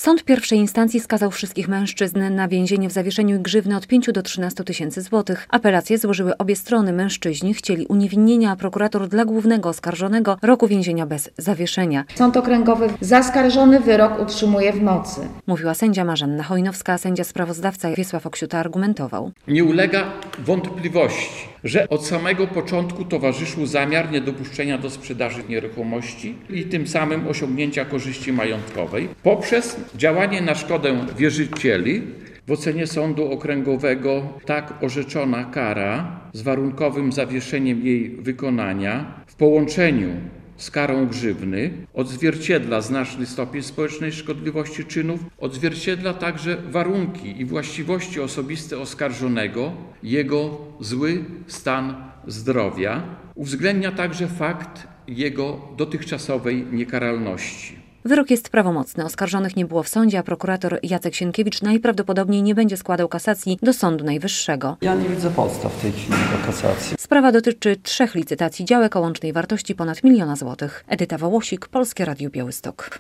Sąd pierwszej instancji skazał wszystkich mężczyzn na więzienie w zawieszeniu i grzywny od 5 do 13 tysięcy złotych. Apelacje złożyły obie strony. Mężczyźni chcieli uniewinnienia, a prokurator dla głównego oskarżonego roku więzienia bez zawieszenia. Sąd okręgowy zaskarżony wyrok utrzymuje w mocy. Mówiła sędzia Marzanna Hojnowska, a sędzia sprawozdawca Wiesław Oksiuta argumentował. Nie ulega wątpliwości, że od samego początku towarzyszył zamiar niedopuszczenia do sprzedaży nieruchomości i tym samym osiągnięcia korzyści majątkowej poprzez działanie na szkodę wierzycieli. W ocenie sądu okręgowego tak orzeczona kara z warunkowym zawieszeniem jej wykonania w połączeniu z karą grzywny odzwierciedla znaczny stopień społecznej szkodliwości czynów, odzwierciedla także warunki i właściwości osobiste oskarżonego, jego zły stan zdrowia, uwzględnia także fakt jego dotychczasowej niekaralności. Wyrok jest prawomocny. Oskarżonych nie było w sądzie, a prokurator Jacek Sienkiewicz najprawdopodobniej nie będzie składał kasacji do Sądu Najwyższego. Ja nie widzę podstaw w tej chwili do kasacji. Sprawa dotyczy 3 licytacji działek o łącznej wartości ponad 1 000 000 złotych. Edyta Wołosik, Polskie Radio Białystok.